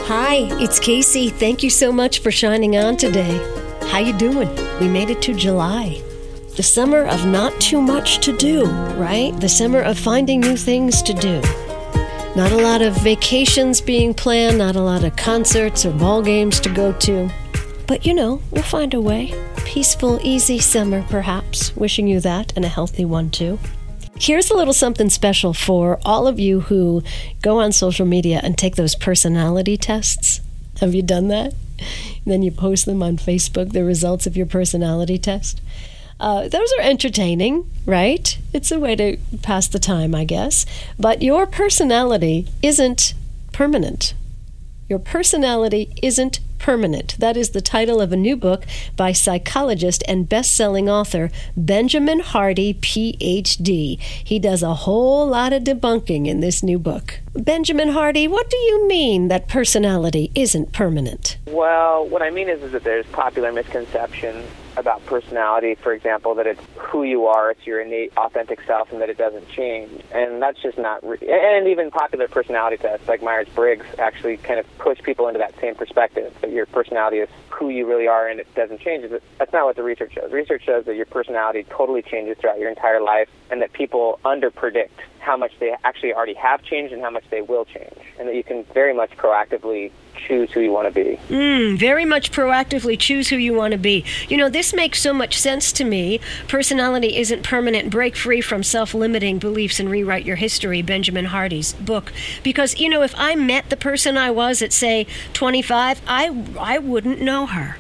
Hi, it's Casey. Thank you so much for shining on today. How you doing? We made it to July. The summer of not too much to do, right? The summer of finding new things to do. Not a lot of vacations being planned, not a lot of concerts or ball games to go to. But we'll find a way. Peaceful, easy summer, perhaps. Wishing you that, and a healthy one, too. Here's a little something special for all of you who go on social media and take those personality tests. Have you done that? Then you post them on Facebook, the results of your personality test. Those are entertaining, right? It's a way to pass the time, I guess. But your personality isn't permanent. Your personality isn't permanent. That is the title of a new book by psychologist and best-selling author Benjamin Hardy, Ph.D. He does a whole lot of debunking in this new book. Benjamin Hardy, what do you mean that personality isn't permanent? Well, what I mean is that there's popular misconceptions about personality, for example, that it's who you are, it's your innate, authentic self, and that it doesn't change. And that's just not and even popular personality tests like Myers-Briggs actually kind of push people into that same perspective, that your personality is who you really are and it doesn't change. That's not what the research shows. Research shows that your personality totally changes throughout your entire life, and that people underpredict how much they actually already have changed and how much they will change, and that you can very much proactively choose who you want to be. Very much proactively choose who you want to be. This makes so much sense to me. Personality isn't permanent. Break free from self-limiting beliefs and rewrite your history, Benjamin Hardy's book. Because, if I met the person I was at, say, 25, I wouldn't know her.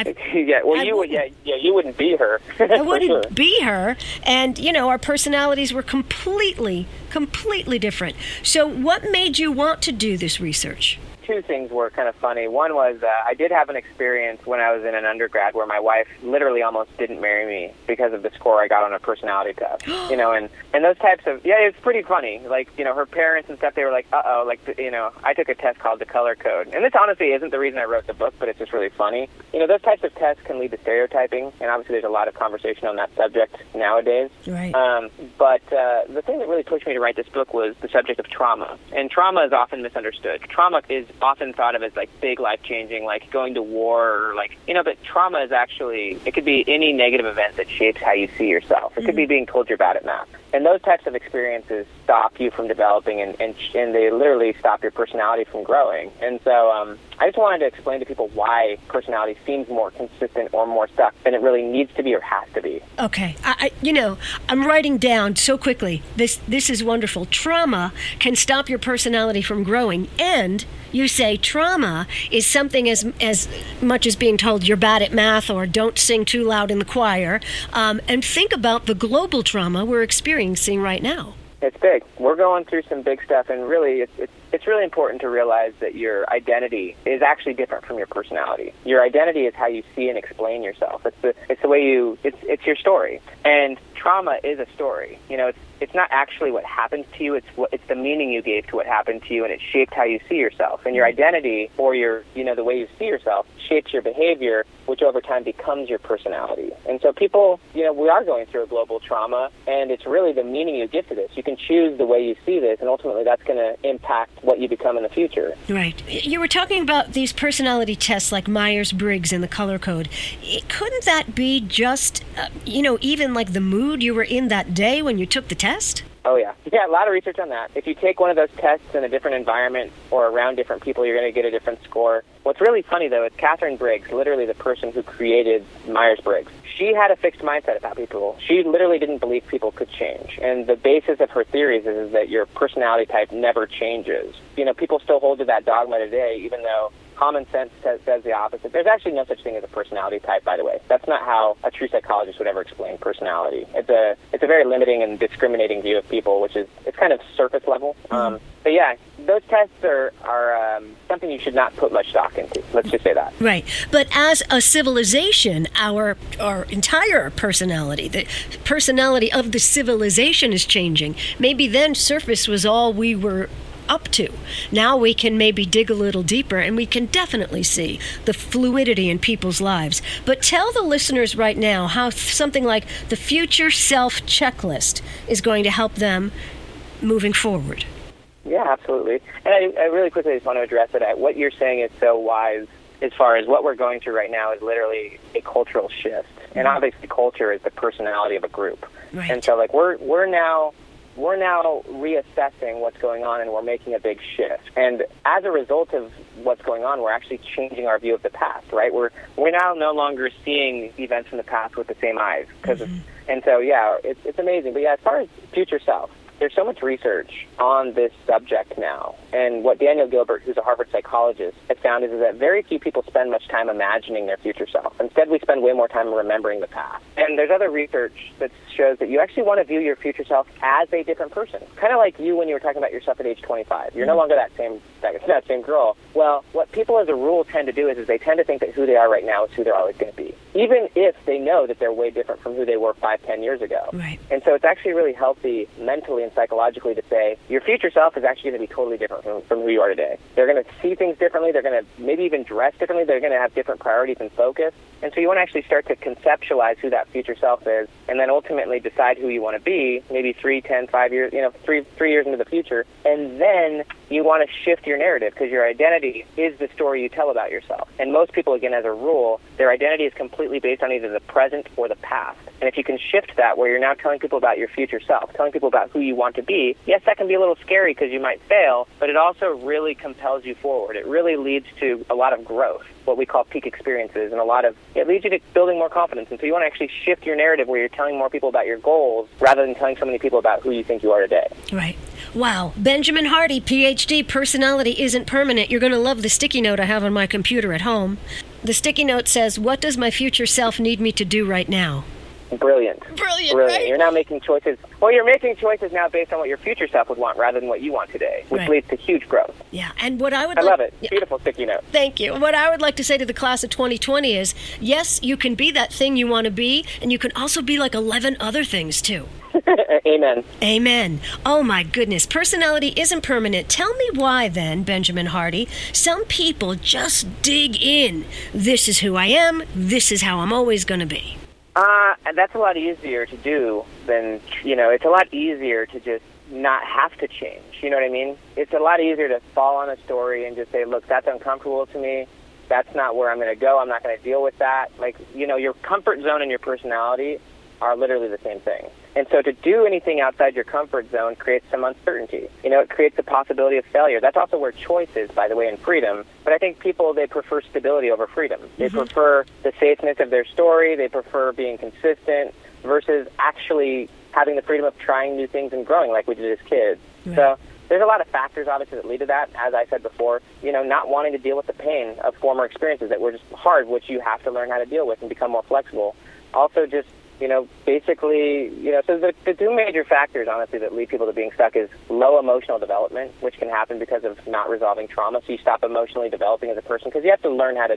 You wouldn't be her. I wouldn't be her. And, our personalities were completely different. So what made you want to do this research? Two things were kind of funny. One was I did have an experience when I was in an undergrad where my wife literally almost didn't marry me because of the score I got on a personality test. And those types of, it's pretty funny. Like, her parents and stuff, they were like, uh-oh, like, I took a test called the Color Code. And this honestly isn't the reason I wrote the book, but it's just really funny. Those types of tests can lead to stereotyping, and obviously there's a lot of conversation on that subject nowadays. Right. But the thing that really pushed me to write this book was the subject of trauma. And trauma is often misunderstood. Trauma is often thought of as like big life-changing, like going to war, or like, but trauma is actually, it could be any negative event that shapes how you see yourself. It could be being told you're bad at math. And those types of experiences stop you from developing, and they literally stop your personality from growing. And so I just wanted to explain to people why personality seems more consistent or more stuck than it really needs to be or has to be. Okay. I'm writing down so quickly. This is wonderful. Trauma can stop your personality from growing, and you say trauma is something as much as being told you're bad at math or don't sing too loud in the choir. And think about the global trauma we're experiencing right now. It's big. We're going through some big stuff, and really it's really important to realize that your identity is actually different from your personality. Your identity is how you see and explain yourself. It's the way it's your story. And trauma is a story. It's not actually what happened to you. It's the meaning you gave to what happened to you, and it shaped how you see yourself. And your identity, or the way you see yourself, shapes your behavior, which over time becomes your personality. And so people, we are going through a global trauma, and it's really the meaning you give to this. You can choose the way you see this, and ultimately that's going to impact what you become in the future. Right. You were talking about these personality tests like Myers-Briggs and the Color Code. Couldn't that be just, even like the mood you were in that day when you took the test? Oh, yeah. Yeah, a lot of research on that. If you take one of those tests in a different environment or around different people, you're going to get a different score. What's really funny, though, is Catherine Briggs, literally the person who created Myers-Briggs. She had a fixed mindset about people. She literally didn't believe people could change. And the basis of her theories is that your personality type never changes. People still hold to that dogma today, even though common sense says the opposite. There's actually no such thing as a personality type, by the way. That's not how a true psychologist would ever explain personality. It's a very limiting and discriminating view of people, it's kind of surface level. But yeah, those tests are something you should not put much stock into. Let's just say that. Right. But as a civilization, our entire personality, the personality of the civilization is changing. Maybe then surface was all we were up to. Now we can maybe dig a little deeper, and we can definitely see the fluidity in people's lives. But tell the listeners right now how something like the Future Self Checklist is going to help them moving forward. Yeah, absolutely. And I really quickly just want to address it. What you're saying is so wise as far as what we're going through right now is literally a cultural shift. And obviously culture is the personality of a group. Right. And so like we're now reassessing what's going on, and we're making a big shift. And as a result of what's going on, we're actually changing our view of the past, right? We're now no longer seeing events from the past with the same eyes. And so, yeah, it's amazing. But yeah, as far as future self, there's so much research on this subject now. And what Daniel Gilbert, who's a Harvard psychologist, has found is that very few people spend much time imagining their future self. Instead, we spend way more time remembering the past. And there's other research that shows that you actually want to view your future self as a different person. Kind of like you when you were talking about yourself at age 25. You're no longer that same girl. Well, what people as a rule tend to do is they tend to think that who they are right now is who they're always going to be, even if they know that they're way different from who they were 5-10 years ago. Right. And so it's actually really healthy mentally and psychologically to say your future self is actually going to be totally different from who you are today. They're going to see things differently. They're going to maybe even dress differently. They're going to have different priorities and focus. And so you want to actually start to conceptualize who that future self is, and then ultimately decide who you want to be, maybe 3, 10, 5 years, three years into the future. And then you want to shift your narrative, because your identity is the story you tell about yourself. And most people, again, as a rule, their identity is completely based on either the present or the past. And if you can shift that, where you're now telling people about your future self, telling people about who you want to be, yes, that can be a little scary because you might fail, but it also really compels you forward. It really leads to a lot of growth, what we call peak experiences, and it leads you to building more confidence. And so you want to actually shift your narrative where you're telling more people about your goals rather than telling so many people about who you think you are today. Right. Wow. Benjamin Hardy, PhD, personality isn't permanent. You're going to love the sticky note I have on my computer at home. The sticky note says, what does my future self need me to do right now? Brilliant. Right? You're now making choices. Well, you're making choices now based on what your future self would want rather than what you want today, which leads to huge growth. Yeah, and what I love it. Beautiful sticky note. Thank you. What I would like to say to the class of 2020 is, yes, you can be that thing you want to be, and you can also be like 11 other things, too. Amen. Amen. Oh, my goodness. Personality isn't permanent. Tell me why, then, Benjamin Hardy, some people just dig in. This is who I am. This is how I'm always going to be. That's a lot easier to do than, it's a lot easier to just not have to change. You know what I mean? It's a lot easier to fall on a story and just say, look, that's uncomfortable to me. That's not where I'm going to go. I'm not going to deal with that. Your comfort zone and your personality are literally the same thing. And so to do anything outside your comfort zone creates some uncertainty. It creates the possibility of failure. That's also where choice is, by the way, in freedom. But I think people, they prefer stability over freedom. They prefer the safeness of their story. They prefer being consistent versus actually having the freedom of trying new things and growing like we did as kids. Right. So there's a lot of factors, obviously, that lead to that. As I said before, not wanting to deal with the pain of former experiences that were just hard, which you have to learn how to deal with and become more flexible. Also just basically, so the two major factors, honestly, that lead people to being stuck is low emotional development, which can happen because of not resolving trauma. So you stop emotionally developing as a person because you have to learn how to,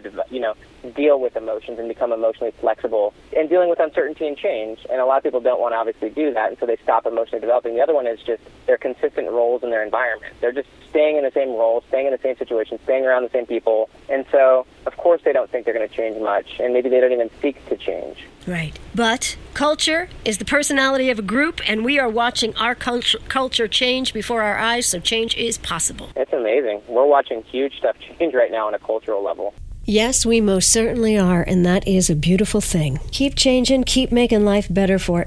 deal with emotions and become emotionally flexible and dealing with uncertainty and change. And a lot of people don't want to obviously do that, and so they stop emotionally developing. The other one is just their consistent roles in their environment. They're just staying in the same role, staying in the same situation, staying around the same people. And so, of course, they don't think they're going to change much, and maybe they don't even seek to change. Right. But culture is the personality of a group, and we are watching our culture change before our eyes, so change is possible. It's amazing. We're watching huge stuff change right now on a cultural level. Yes, we most certainly are, and that is a beautiful thing. Keep changing, keep making life better for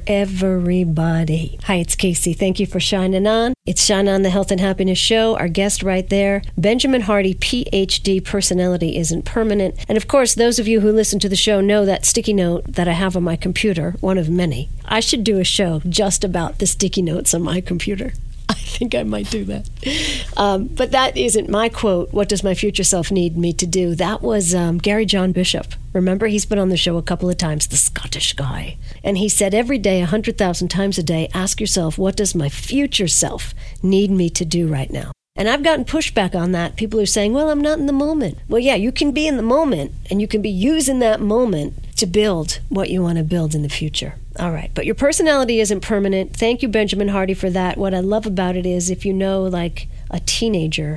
everybody. Hi, it's Casey. Thank you for shining on. It's Shine On, the Health and Happiness Show. Our guest right there, Benjamin Hardy, PhD, personality isn't permanent. And of course, those of you who listen to the show know that sticky note that I have on my computer, one of many. I should do a show just about the sticky notes on my computer. I think I might do that. But that isn't my quote, what does my future self need me to do? That was Gary John Bishop. Remember, he's been on the show a couple of times, the Scottish guy. And he said every day, 100,000 times a day, ask yourself, what does my future self need me to do right now? And I've gotten pushback on that. People are saying, well, I'm not in the moment. Well, yeah, you can be in the moment, and you can be using that moment to build what you want to build in the future. All right, but your personality isn't permanent. Thank you, Benjamin Hardy, for that. What I love about it is if you know, like, a teenager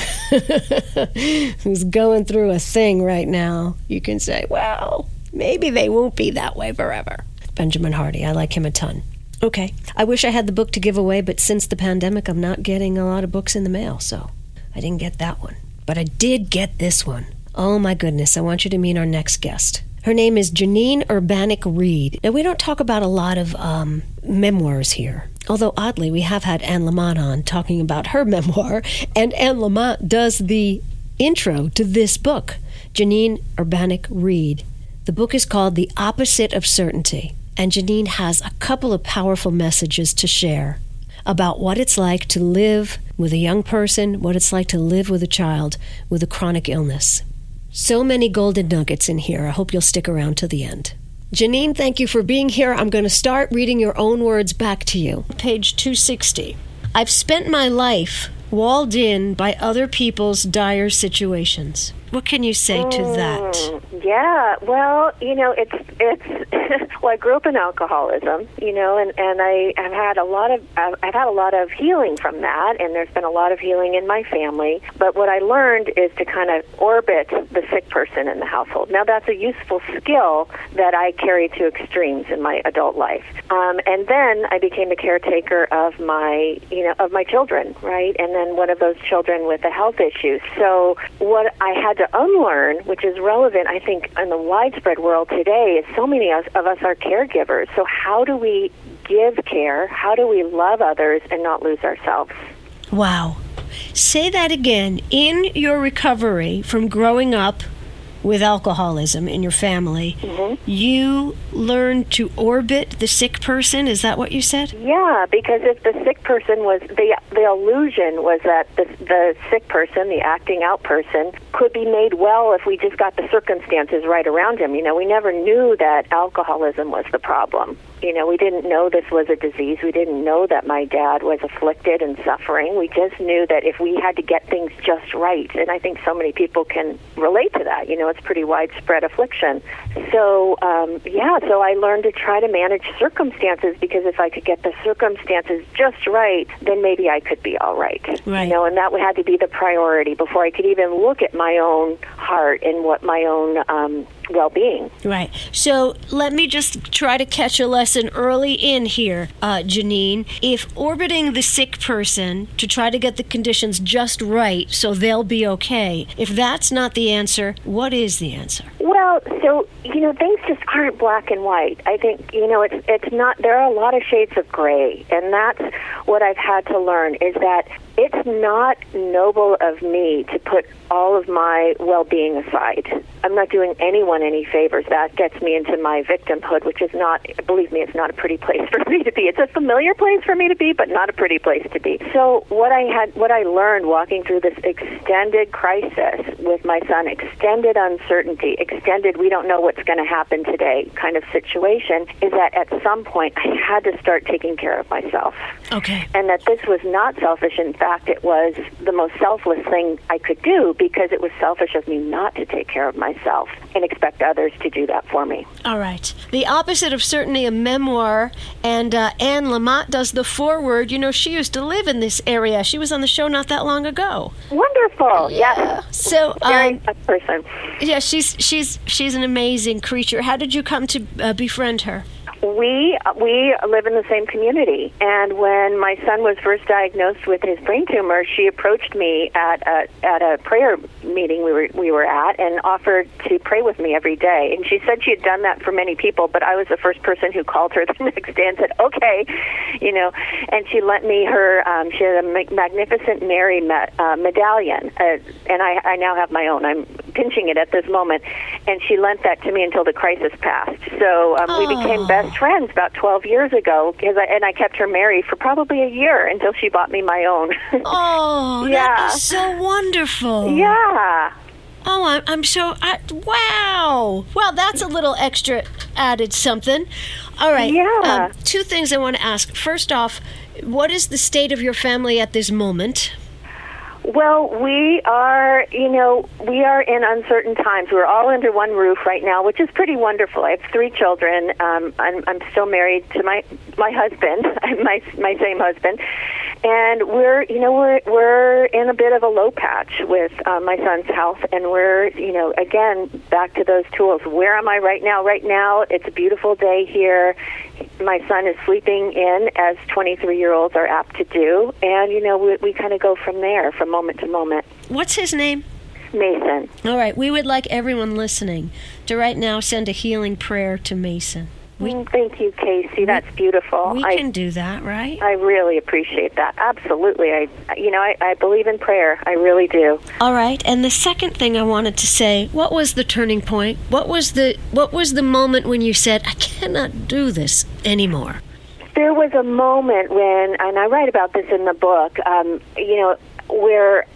who's going through a thing right now, you can say, well, maybe they won't be that way forever. Benjamin Hardy, I like him a ton. Okay. I wish I had the book to give away, but since the pandemic, I'm not getting a lot of books in the mail, so I didn't get that one. But I did get this one. Oh my goodness, I want you to meet our next guest. Her name is Janine Urbaniak-Reid. Now, we don't talk about a lot of memoirs here, although oddly, we have had Anne Lamott on talking about her memoir, and Anne Lamott does the intro to this book, Janine Urbaniak-Reid. The book is called The Opposite of Certainty, and Janine has a couple of powerful messages to share about what it's like to live with a young person, what it's like to live with a child with a chronic illness. So many golden nuggets in here. I hope you'll stick around to the end. Janine, thank you for being here. I'm going to start reading your own words back to you. Page 260. I've spent my life walled in by other people's dire situations. What can you say to that? Yeah, well, it's well, I grew up in alcoholism, and I've had a lot of healing from that, and there's been a lot of healing in my family. But what I learned is to kind of orbit the sick person in the household. Now, that's a useful skill that I carry to extremes in my adult life. And then I became the caretaker of my children, right? And then one of those children with a health issue. So what I had to unlearn, which is relevant, I think, in the widespread world today, is so many of us are caregivers. So how do we give care? How do we love others and not lose ourselves? Wow. Say that again. In your recovery from growing up with alcoholism in your family, you learned to orbit the sick person. Is that what you said? Yeah, because if the sick person was, the illusion was that the sick person, the acting out person, could be made well if we just got the circumstances right around him. We never knew that alcoholism was the problem. We didn't know this was a disease. We didn't know that my dad was afflicted and suffering. We just knew that if we had to get things just right, and I think so many people can relate to that. It's pretty widespread affliction. So, so I learned to try to manage circumstances, because if I could get the circumstances just right, then maybe I could be all right. Right. And that had to be the priority before I could even look at my own heart and what my own well-being. Right. So let me just try to catch a lesson early in here, Janine. If orbiting the sick person to try to get the conditions just right so they'll be okay, if that's not the answer, what is the answer? Well, so, things just aren't black and white. I think, it's not, there are a lot of shades of gray, and that's what I've had to learn, is that it's not noble of me to put all of my well-being aside. I'm not doing anyone any favors. That gets me into my victimhood, which is not, believe me, it's not a pretty place for me to be. It's a familiar place for me to be, but not a pretty place to be. So what I learned walking through this extended crisis with my son, extended uncertainty, extended we don't know what's going to happen today kind of situation, is that at some point I had to start taking care of myself. Okay. And that this was not selfish. In fact, it was the most selfless thing I could do, because it was selfish of me not to take care of myself and expect others to do that for me. All right. The Opposite of Certainty, a memoir, and Anne Lamott does the foreword. She used to live in this area. She was on the show not that long ago. Wonderful. Yeah. So, very tough person. Yeah, she's an amazing creature. How did you come to befriend her? We live in the same community, and when my son was first diagnosed with his brain tumor, she approached me at a prayer meeting we were at and offered to pray with me every day. And she said she had done that for many people, but I was the first person who called her the next day and said, okay, and she lent me her, she had a magnificent Mary medallion, and I now have my own. I'm pinching it at this moment, and she lent that to me until the crisis passed. So we became best friends about 12 years ago, I kept her Mary for probably a year until she bought me my own. Oh, yeah. That is so wonderful. Yeah. Oh, I'm so, wow. Well, that's a little extra added something. All right. Yeah. Two things I want to ask. First off, what is the state of your family at this moment? Well, we are in uncertain times. We're all under one roof right now, which is pretty wonderful. I have 3 children. I'm still married to my husband, my same husband, And we're in a bit of a low patch with my son's health, and we're, again, back to those tools. Where am I right now? Right now, it's a beautiful day here. My son is sleeping in, as 23-year-olds are apt to do, and, we kind of go from there, from moment to moment. What's his name? Mason. All right, we would like everyone listening to right now send a healing prayer to Mason. Thank you, Casey. That's beautiful. We can do that, right? I really appreciate that. Absolutely. I believe in prayer. I really do. All right. And the second thing I wanted to say, what was the turning point? What was the moment when you said, I cannot do this anymore? There was a moment when, and I write about this in the book, where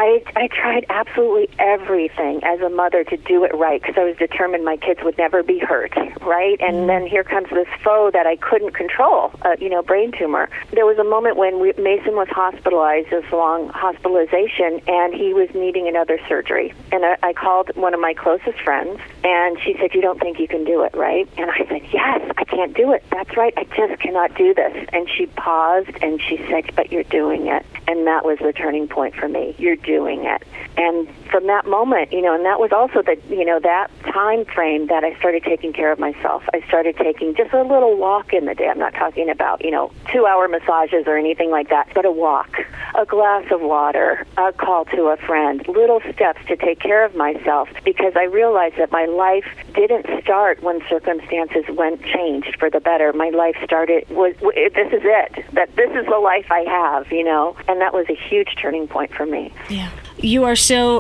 I tried absolutely everything as a mother to do it right because I was determined my kids would never be hurt, right? And then here comes this foe that I couldn't control, brain tumor. There was a moment when Mason was hospitalized, this long hospitalization, and he was needing another surgery. And I called one of my closest friends, and she said, you don't think you can do it, right? And I said, yes, I can't do it. That's right. I just cannot do this. And she paused, and she said, but you're doing it. And that was the turning point for me. You're doing it. And from that moment, and that was also that time frame that I started taking care of myself. I started taking just a little walk in the day. I'm not talking about, 2-hour massages or anything like that, but a walk, a glass of water, a call to a friend, little steps to take care of myself, because I realized that my life didn't start when circumstances changed for the better. My life started, this is it, that this is the life I have, and that was a huge turning point for me. Yeah. You are so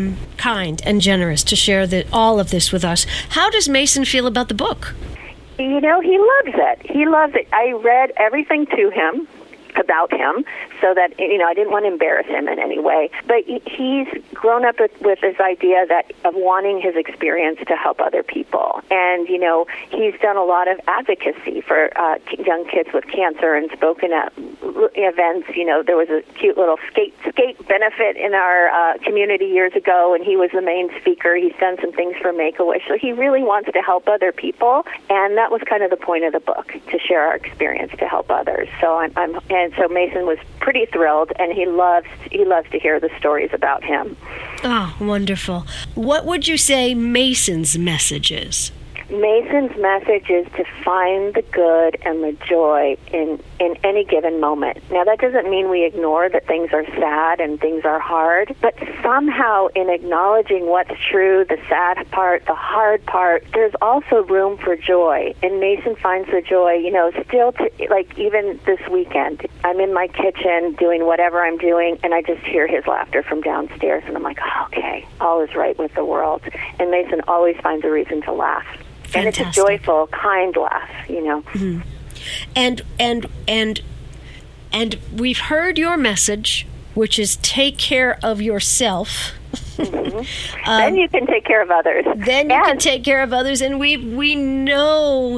kind and generous to share all of this with us. How does Mason feel about the book? He loves it. He loves it. I read everything to him about him so that, I didn't want to embarrass him in any way. But he's grown up with this idea of wanting his experience to help other people. And, he's done a lot of advocacy for young kids with cancer and spoken at events. There was a cute little skate benefit in our community years ago, and he was the main speaker. He's done some things for Make-A-Wish. So he really wants to help other people, and that was kind of the point of the book, to share our experience to help others. So and so Mason was pretty thrilled, and he loves to hear the stories about him. Oh, wonderful. What would you say Mason's message is? Mason's message is to find the good and the joy in any given moment. Now, that doesn't mean we ignore that things are sad and things are hard, but somehow in acknowledging what's true, the sad part, the hard part, there's also room for joy. And Mason finds the joy, still even this weekend. I'm in my kitchen doing whatever I'm doing, and I just hear his laughter from downstairs, and I'm like, oh, okay, all is right with the world. And Mason always finds a reason to laugh. Fantastic. And it's a joyful, kind laugh, Mm-hmm. And we've heard your message, which is take care of yourself. Mm-hmm. Then you can take care of others. Then you can take care of others, and we know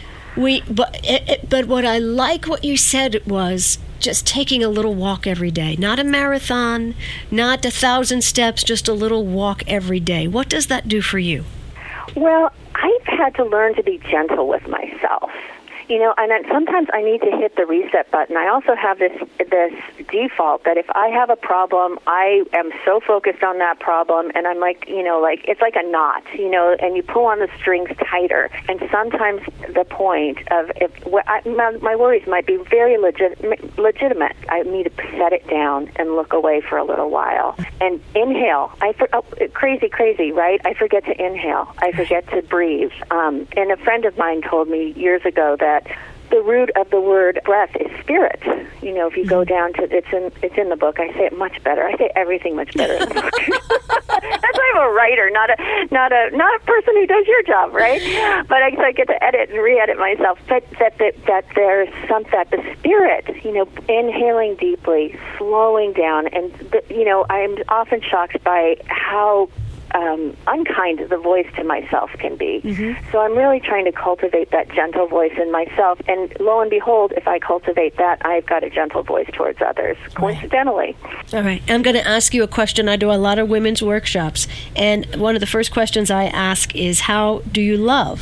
but what I like what you said was just taking a little walk every day, not a marathon, not 1,000 steps, just a little walk every day. What does that do for you? Well, I've had to learn to be gentle with myself. And then sometimes I need to hit the reset button. I also have this default that if I have a problem, I am so focused on that problem, and I'm like, it's like a knot, and you pull on the strings tighter. And sometimes the point of my worries might be very legitimate. I need to set it down and look away for a little while and inhale. Crazy, right? I forget to inhale. I forget to breathe. And a friend of mine told me years ago that the root of the word breath is spirit. If you go down to it's in the book. I say it much better. I say everything much better in the book. That's why I'm a writer, not a person who does your job, right? But I get to edit and re-edit myself. But that there's the spirit. Inhaling deeply, slowing down, and I'm often shocked by how unkind the voice to myself can be. Mm-hmm. So I'm really trying to cultivate that gentle voice in myself, and lo and behold, if I cultivate that, I've got a gentle voice towards others, coincidentally. All right. I'm going to ask you a question. I do a lot of women's workshops, and one of the first questions I ask is, how do you love?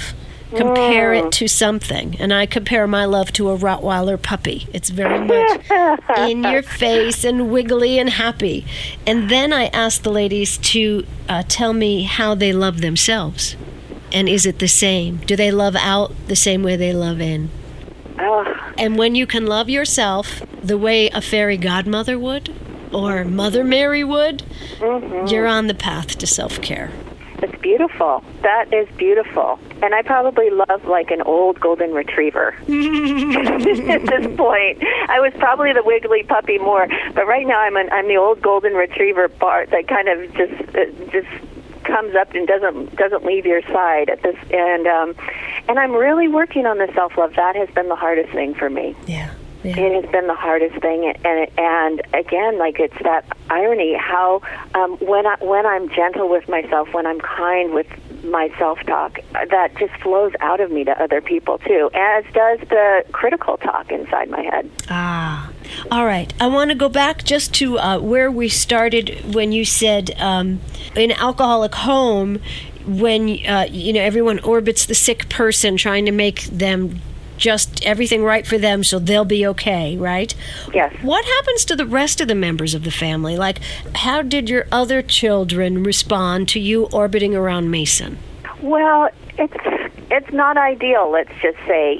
compare it to something. And I compare my love to a Rottweiler puppy. It's very much in your face and wiggly and happy. And then I ask the ladies to tell me how they love themselves. And is it the same? Do they love out the same way they love in? And when you can love yourself the way a fairy godmother would, or Mother Mary would, you're on the path to self-care. It's beautiful. That is beautiful. And I probably love like an old golden retriever at this point. I was probably the wiggly puppy more, but right now I'm the old golden retriever part that kind of just comes up and doesn't leave your side at this. And I'm really working on the self-love. That has been the hardest thing for me. Yeah. It has been the hardest thing, and again, like it's that irony how when I'm gentle with myself, when I'm kind with my self-talk, that just flows out of me to other people too, as does the critical talk inside my head. All right. I want to go back just to where we started when you said in Alcoholic Home, when everyone orbits the sick person, trying to make them just everything right for them so they'll be okay, right? Yes. What happens to the rest of the members of the family? Like, how did your other children respond to you orbiting around Mason? Well, it's not ideal, let's just say.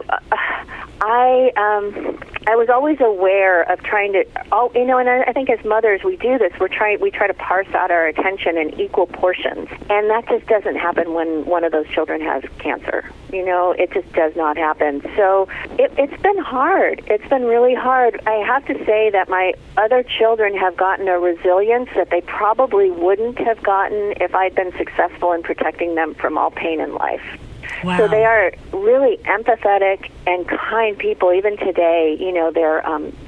I was always aware of trying to, and I think as mothers we do this. We try to parse out our attention in equal portions, and that just doesn't happen when one of those children has cancer. It just does not happen. So it's been hard. It's been really hard. I have to say that my other children have gotten a resilience that they probably wouldn't have gotten if I'd been successful in protecting them from all pain in life. Wow. So they are really empathetic and kind people. Even today, they're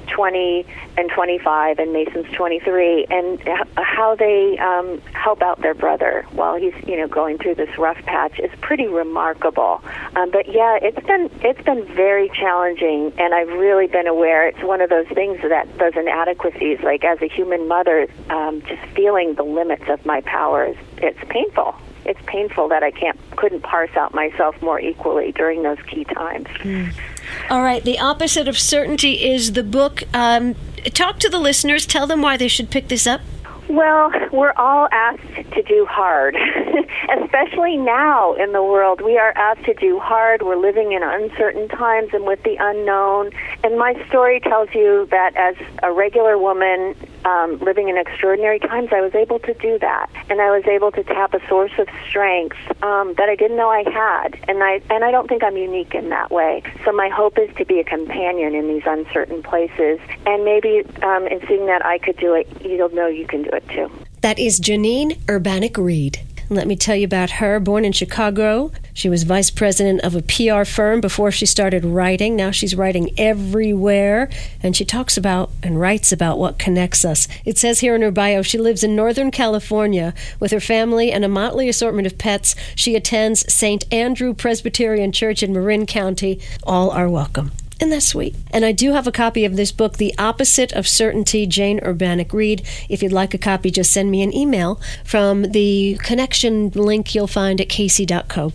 20 and 25, and Mason's 23, and how they help out their brother while he's going through this rough patch is pretty remarkable. But yeah, it's been very challenging, and I've really been aware. It's one of those things that those inadequacies, like as a human mother, just feeling the limits of my powers. It's painful. It's painful that I couldn't parse out myself more equally during those key times. All right. The Opposite of Certainty is the book. Talk to the listeners. Tell them why they should pick this up. Well, we're all asked to do hard, especially now in the world. We are asked to do hard. We're living in uncertain times and with the unknown. And my story tells you that as a regular woman living in extraordinary times, I was able to do that. And I was able to tap a source of strength that I didn't know I had. And I don't think I'm unique in that way. So my hope is to be a companion in these uncertain places. And maybe in seeing that I could do it, you'll know you can do it too. That is Janine Urbaniak-Reid. Let me tell you about her. Born in Chicago, she was vice president of a PR firm before she started writing. Now she's writing everywhere, and she talks about and writes about what connects us. It says here in her bio, she lives in Northern California with her family and a motley assortment of pets. She attends St. Andrew Presbyterian Church in Marin County. All are welcome. Isn't that sweet? And I do have a copy of this book, The Opposite of Certainty, Jane Urbaniak-Reid. If you'd like a copy, just send me an email from the connection link you'll find at kacey.co,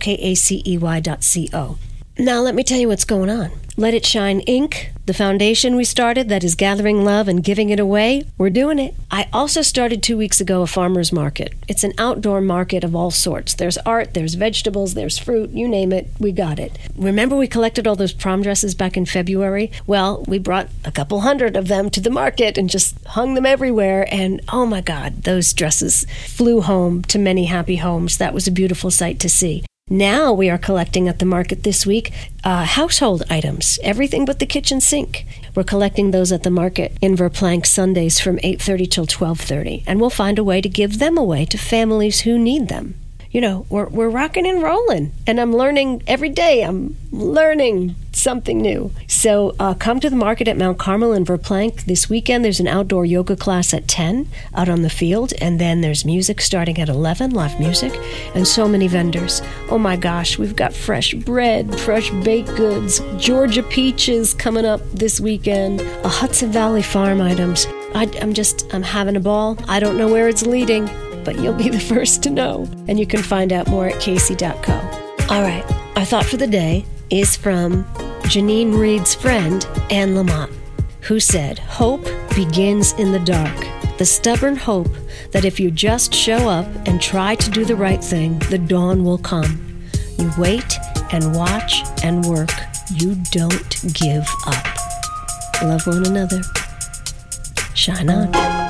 KACEY.co. Now let me tell you what's going on. Let It Shine Inc., the foundation we started that is gathering love and giving it away, we're doing it. I also started 2 weeks ago a farmer's market. It's an outdoor market of all sorts. There's art, there's vegetables, there's fruit, you name it, we got it. Remember we collected all those prom dresses back in February? Well, we brought a couple hundred of them to the market and just hung them everywhere, and oh my God, those dresses flew home to many happy homes. That was a beautiful sight to see. Now we are collecting at the market this week household items, everything but the kitchen sink. We're collecting those at the market in Verplanck Sundays from 8:30 till 12:30, and we'll find a way to give them away to families who need them. We're rocking and rolling, and I'm learning every day. I'm learning something new. So come to the market at Mount Carmel in Verplanck this weekend. There's an outdoor yoga class at 10 out on the field, and then there's music starting at 11, live music, and so many vendors. Oh my gosh, we've got fresh bread, fresh baked goods, Georgia peaches coming up this weekend, a Hudson Valley farm items. I'm having a ball. I don't know where it's leading, but you'll be the first to know. And you can find out more at kacey.co. All right. Our thought for the day is from Janine Reed's friend, Anne Lamott, who said, "Hope begins in the dark. The stubborn hope that if you just show up and try to do the right thing, the dawn will come. You wait and watch and work. You don't give up. Love one another. Shine on."